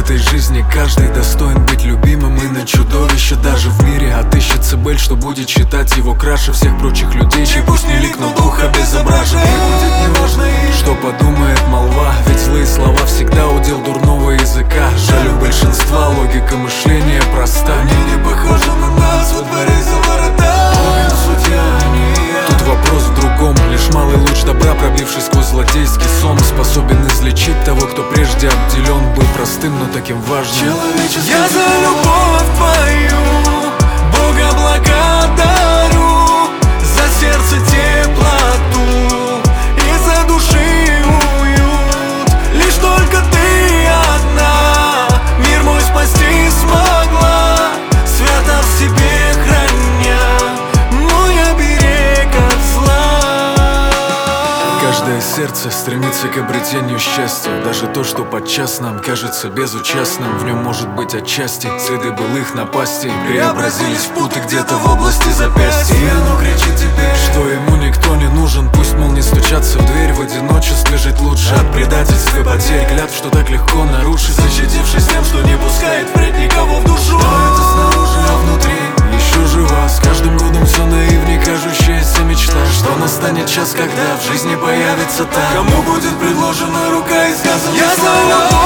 этой жизни каждый достоин быть любимым. И на чудовище даже в мире отыщется Бель, что будет считать его краше всех прочих людей, чей пусть не лик, но дух обезображен. И будет неважно, что подумает молва, ведь злые слова всегда удел дурного языка. Жаль, у большинства логика мышления проста. Они не похожи на нас во дворе за ворота. Тут вопрос в другом. Лишь малый луч добра, пробившись сквозь злодейский сон, способен излечить того, кто прежде обделен был простым, но таким важным. Я за любовь твою Бога благодарю, за сердце теплоту и за души уют. Лишь только ты одна мир мой спасти смогла, свято в себе храня мой оберег от зла. Каждое сердце стремится к обретению счастья. Даже то, что подчас нам кажется безучастным, в нем может быть отчасти следы былых напастей преобразились в путы где-то в области запястья. И оно кричит теперь, что ему никто не нужен. Пусть, мол, не стучаться в дверь, в одиночестве жить лучше от предательств и потерь, клятв, что так легко нарушить, защитившись тем, что не пускает впредь никого в душу. Но это снаружи, а внутри еще жива. С каждым годом все наивней кажущаяся мечта, что настанет час, когда в жизни появится та, кому будет предложена рука и сказано: я за любовь.